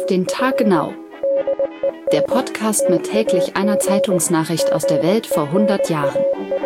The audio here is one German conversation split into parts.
Auf den Tag genau. Der Podcast mit täglich einer Zeitungsnachricht aus der Welt vor 100 Jahren.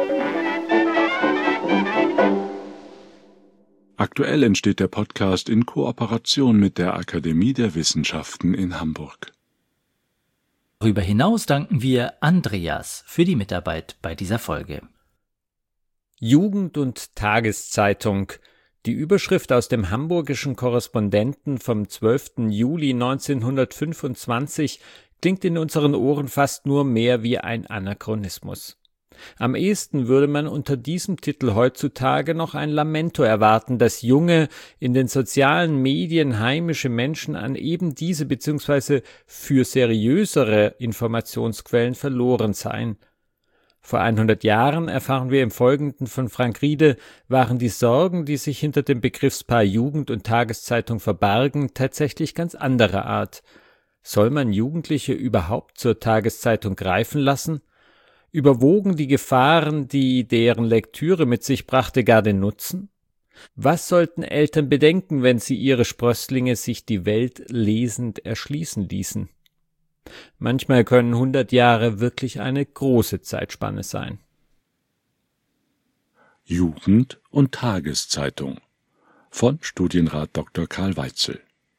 Aktuell entsteht der Podcast in Kooperation mit der Akademie der Wissenschaften in Hamburg. Darüber hinaus danken wir Andreas für die Mitarbeit bei dieser Folge. Jugend und Tageszeitung. Die Überschrift aus dem hamburgischen Korrespondenten vom 12. Juli 1925 klingt in unseren Ohren fast nur mehr wie ein Anachronismus. Am ehesten würde man unter diesem Titel heutzutage noch ein Lamento erwarten, dass junge, in den sozialen Medien heimische Menschen an eben diese bzw. für seriösere Informationsquellen verloren seien. Vor 100 Jahren, erfahren wir im Folgenden von Frank Riede, waren die Sorgen, die sich hinter dem Begriffspaar Jugend und Tageszeitung verbargen, tatsächlich ganz anderer Art. Soll man Jugendliche überhaupt zur Tageszeitung greifen lassen? Überwogen die Gefahren, die deren Lektüre mit sich brachte, gar den Nutzen? Was sollten Eltern bedenken, wenn sie ihre Sprösslinge sich die Welt lesend erschließen ließen? Manchmal können 100 Jahre wirklich eine große Zeitspanne sein. Jugend und Tageszeitung von Studienrat Dr. Karl Weitzel.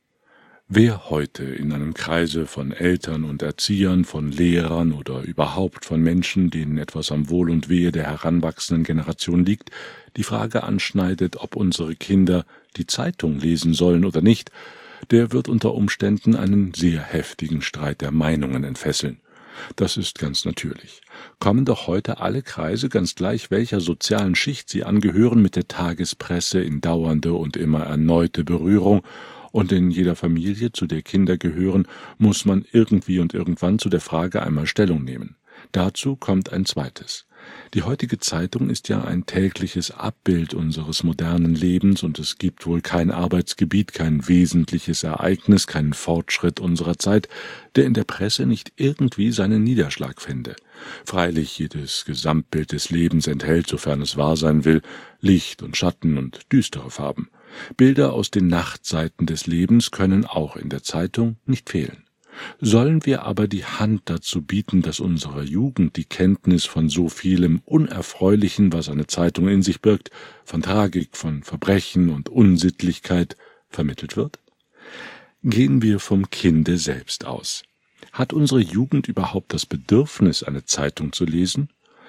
Wer heute in einem Kreise von Eltern und Erziehern, von Lehrern oder überhaupt von Menschen, denen etwas am Wohl und Wehe der heranwachsenden Generation liegt, die Frage anschneidet, ob unsere Kinder die Zeitung lesen sollen oder nicht, der wird unter Umständen einen sehr heftigen Streit der Meinungen entfesseln. Das ist ganz natürlich. Kommen doch heute alle Kreise, ganz gleich welcher sozialen Schicht sie angehören, mit der Tagespresse in dauernde und immer erneute Berührung, und in jeder Familie, zu der Kinder gehören, muss man irgendwie und irgendwann zu der Frage einmal Stellung nehmen. Dazu kommt ein zweites. Die heutige Zeitung ist ja ein tägliches Abbild unseres modernen Lebens, und es gibt wohl kein Arbeitsgebiet, kein wesentliches Ereignis, keinen Fortschritt unserer Zeit, der in der Presse nicht irgendwie seinen Niederschlag fände. Freilich, jedes Gesamtbild des Lebens enthält, sofern es wahr sein will, Licht und Schatten und düstere Farben. Bilder aus den Nachtseiten des Lebens können auch in der Zeitung nicht fehlen. Sollen wir aber die Hand dazu bieten, dass unserer Jugend die Kenntnis von so vielem Unerfreulichen, was eine Zeitung in sich birgt, von Tragik, von Verbrechen und Unsittlichkeit vermittelt wird? Gehen wir vom Kinde selbst aus. Hat unsere Jugend überhaupt das Bedürfnis, eine Zeitung zu lesen?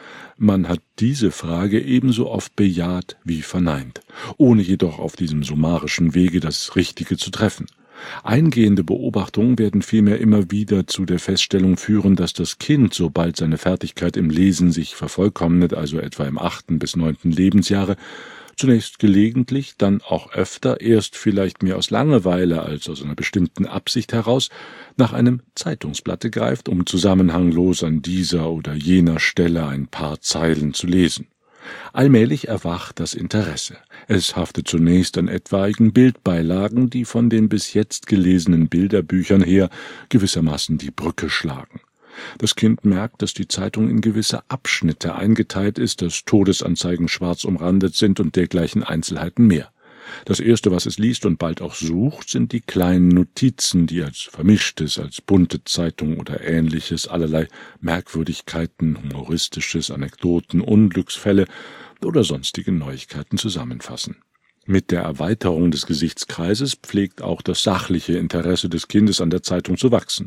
Man hat diese Frage ebenso oft bejaht wie verneint, ohne jedoch auf diesem summarischen Wege das Richtige zu treffen. Eingehende Beobachtungen werden vielmehr immer wieder zu der Feststellung führen, dass das Kind, sobald seine Fertigkeit im Lesen sich vervollkommnet, also etwa im 8. bis 9. Lebensjahre, zunächst gelegentlich, dann auch öfter, erst vielleicht mehr aus Langeweile als aus einer bestimmten Absicht heraus, nach einem Zeitungsblatte greift, um zusammenhanglos an dieser oder jener Stelle ein paar Zeilen zu lesen. Allmählich erwacht das Interesse. Es haftet zunächst an etwaigen Bildbeilagen, die von den bis jetzt gelesenen Bilderbüchern her gewissermaßen die Brücke schlagen. Das Kind merkt, dass die Zeitung in gewisse Abschnitte eingeteilt ist, dass Todesanzeigen schwarz umrandet sind und dergleichen Einzelheiten mehr. Das Erste, was es liest und bald auch sucht, sind die kleinen Notizen, die als Vermischtes, als bunte Zeitung oder Ähnliches allerlei Merkwürdigkeiten, Humoristisches, Anekdoten, Unglücksfälle oder sonstige Neuigkeiten zusammenfassen. Mit der Erweiterung des Gesichtskreises pflegt auch das sachliche Interesse des Kindes an der Zeitung zu wachsen.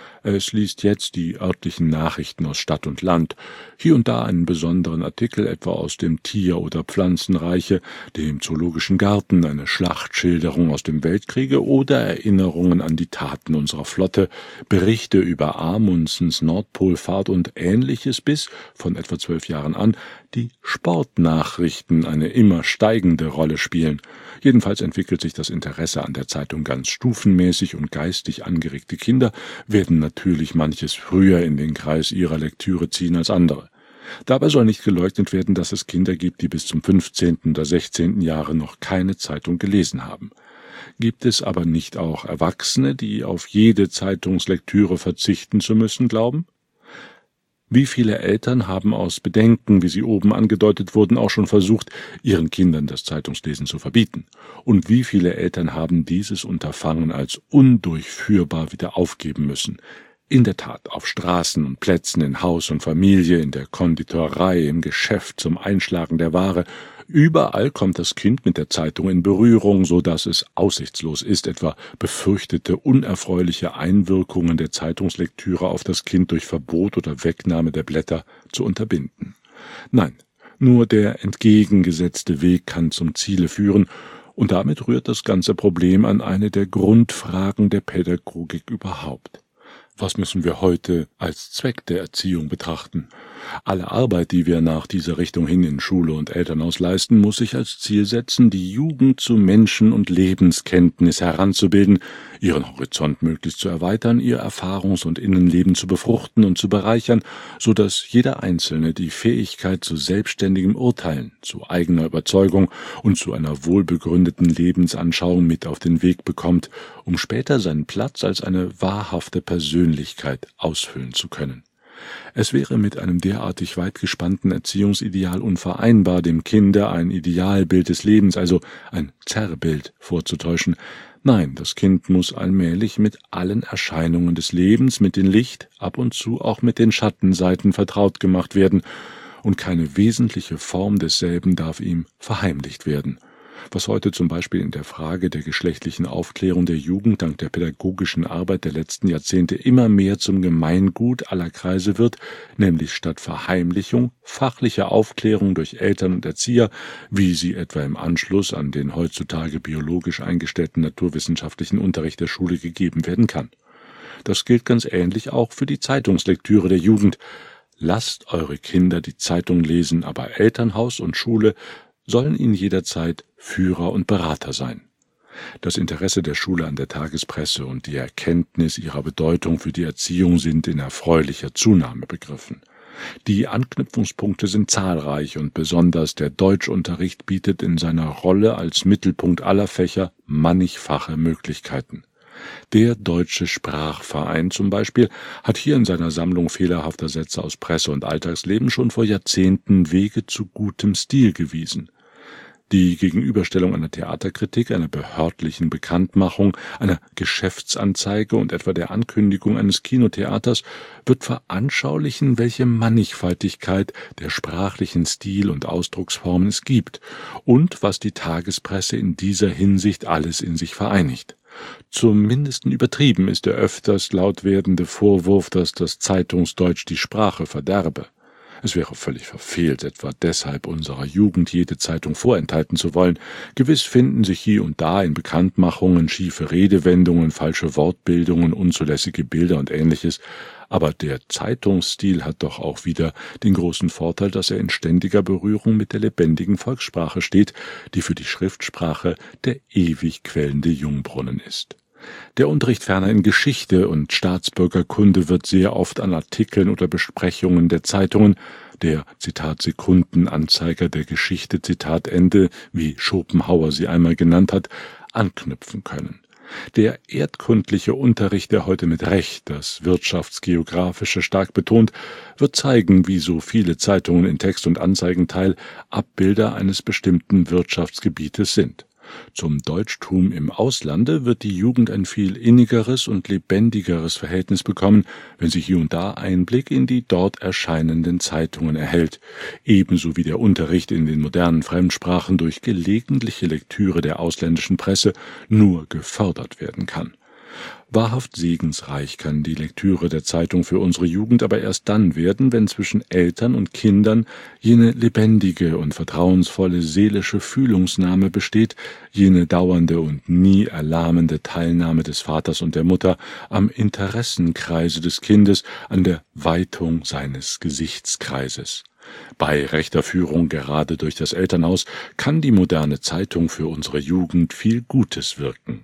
Es liest jetzt die örtlichen Nachrichten aus Stadt und Land, hier und da einen besonderen Artikel etwa aus dem Tier- oder Pflanzenreiche, dem Zoologischen Garten, eine Schlachtschilderung aus dem Weltkriege oder Erinnerungen an die Taten unserer Flotte, Berichte über Amundsens Nordpolfahrt und Ähnliches, bis, von etwa 12 Jahren an, die Sportnachrichten eine immer steigende Rolle spielen. Jedenfalls entwickelt sich das Interesse an der Zeitung ganz stufenmäßig, und geistig angeregte Kinder werden natürlich manches früher in den Kreis ihrer Lektüre ziehen als andere. Dabei soll nicht geleugnet werden, dass es Kinder gibt, die bis zum 15. oder 16. Jahre noch keine Zeitung gelesen haben. Gibt es aber nicht auch Erwachsene, die auf jede Zeitungslektüre verzichten zu müssen glauben? Wie viele Eltern haben aus Bedenken, wie sie oben angedeutet wurden, auch schon versucht, ihren Kindern das Zeitungslesen zu verbieten? Und wie viele Eltern haben dieses Unterfangen als undurchführbar wieder aufgeben müssen? In der Tat, auf Straßen und Plätzen, in Haus und Familie, in der Konditorei, im Geschäft zum Einschlagen der Ware, überall kommt das Kind mit der Zeitung in Berührung, so dass es aussichtslos ist, etwa befürchtete unerfreuliche Einwirkungen der Zeitungslektüre auf das Kind durch Verbot oder Wegnahme der Blätter zu unterbinden. Nein, nur der entgegengesetzte Weg kann zum Ziele führen, und damit rührt das ganze Problem an eine der Grundfragen der Pädagogik überhaupt. Was müssen wir heute als Zweck der Erziehung betrachten? Alle Arbeit, die wir nach dieser Richtung hin in Schule und Elternhaus leisten, muss sich als Ziel setzen, die Jugend zu Menschen- und Lebenskenntnis heranzubilden, ihren Horizont möglichst zu erweitern, ihr Erfahrungs- und Innenleben zu befruchten und zu bereichern, so dass jeder Einzelne die Fähigkeit zu selbstständigem Urteilen, zu eigener Überzeugung und zu einer wohlbegründeten Lebensanschauung mit auf den Weg bekommt, um später seinen Platz als eine wahrhafte Persönlichkeit ausfüllen zu können. Es wäre mit einem derartig weit gespannten Erziehungsideal unvereinbar, dem Kinde ein Idealbild des Lebens, also ein Zerrbild, vorzutäuschen. Nein, das Kind muss allmählich mit allen Erscheinungen des Lebens, mit den Licht-, ab und zu auch mit den Schattenseiten vertraut gemacht werden, und keine wesentliche Form desselben darf ihm verheimlicht werden. Was heute zum Beispiel in der Frage der geschlechtlichen Aufklärung der Jugend dank der pädagogischen Arbeit der letzten Jahrzehnte immer mehr zum Gemeingut aller Kreise wird, nämlich statt Verheimlichung fachliche Aufklärung durch Eltern und Erzieher, wie sie etwa im Anschluss an den heutzutage biologisch eingestellten naturwissenschaftlichen Unterricht der Schule gegeben werden kann. Das gilt ganz ähnlich auch für die Zeitungslektüre der Jugend. Lasst eure Kinder die Zeitung lesen, aber Elternhaus und Schule sollen ihnen jederzeit Führer und Berater sein. Das Interesse der Schule an der Tagespresse und die Erkenntnis ihrer Bedeutung für die Erziehung sind in erfreulicher Zunahme begriffen. Die Anknüpfungspunkte sind zahlreich und besonders der Deutschunterricht bietet in seiner Rolle als Mittelpunkt aller Fächer mannigfache Möglichkeiten. Der Deutsche Sprachverein zum Beispiel hat hier in seiner Sammlung fehlerhafter Sätze aus Presse und Alltagsleben schon vor Jahrzehnten Wege zu gutem Stil gewiesen. Die Gegenüberstellung einer Theaterkritik, einer behördlichen Bekanntmachung, einer Geschäftsanzeige und etwa der Ankündigung eines Kinotheaters wird veranschaulichen, welche Mannigfaltigkeit der sprachlichen Stil- und Ausdrucksformen es gibt und was die Tagespresse in dieser Hinsicht alles in sich vereinigt. Zum Mindesten übertrieben ist der öfters laut werdende Vorwurf, dass das Zeitungsdeutsch die Sprache verderbe. Es wäre völlig verfehlt, etwa deshalb unserer Jugend jede Zeitung vorenthalten zu wollen. Gewiss finden sich hier und da in Bekanntmachungen schiefe Redewendungen, falsche Wortbildungen, unzulässige Bilder und Ähnliches, aber der Zeitungsstil hat doch auch wieder den großen Vorteil, dass er in ständiger Berührung mit der lebendigen Volkssprache steht, die für die Schriftsprache der ewig quellende Jungbrunnen ist. Der Unterricht ferner in Geschichte und Staatsbürgerkunde wird sehr oft an Artikeln oder Besprechungen der Zeitungen, der, Zitat, Sekundenanzeiger der Geschichte, Zitat Ende, wie Schopenhauer sie einmal genannt hat, anknüpfen können. Der erdkundliche Unterricht, der heute mit Recht das Wirtschaftsgeografische stark betont, wird zeigen, wie so viele Zeitungen in Text- und Anzeigenteil Abbilder eines bestimmten Wirtschaftsgebietes sind. Zum Deutschtum im Auslande wird die Jugend ein viel innigeres und lebendigeres Verhältnis bekommen, wenn sie hier und da Einblick in die dort erscheinenden Zeitungen erhält, ebenso wie der Unterricht in den modernen Fremdsprachen durch gelegentliche Lektüre der ausländischen Presse nur gefördert werden kann. Wahrhaft segensreich kann die Lektüre der Zeitung für unsere Jugend aber erst dann werden, wenn zwischen Eltern und Kindern jene lebendige und vertrauensvolle seelische Fühlungsnahme besteht, jene dauernde und nie erlahmende Teilnahme des Vaters und der Mutter am Interessenkreise des Kindes, an der Weitung seines Gesichtskreises. Bei rechter Führung gerade durch das Elternhaus kann die moderne Zeitung für unsere Jugend viel Gutes wirken.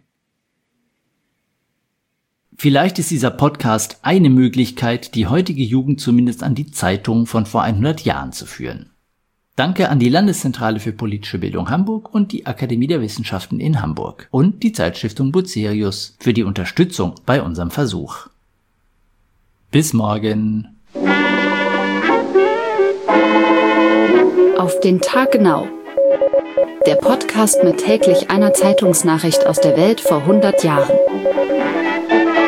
Vielleicht ist dieser Podcast eine Möglichkeit, die heutige Jugend zumindest an die Zeitung von vor 100 Jahren zu führen. Danke an die Landeszentrale für politische Bildung Hamburg und die Akademie der Wissenschaften in Hamburg und die Zeitstiftung Bucerius für die Unterstützung bei unserem Versuch. Bis morgen. Auf den Tag genau. Der Podcast mit täglich einer Zeitungsnachricht aus der Welt vor 100 Jahren.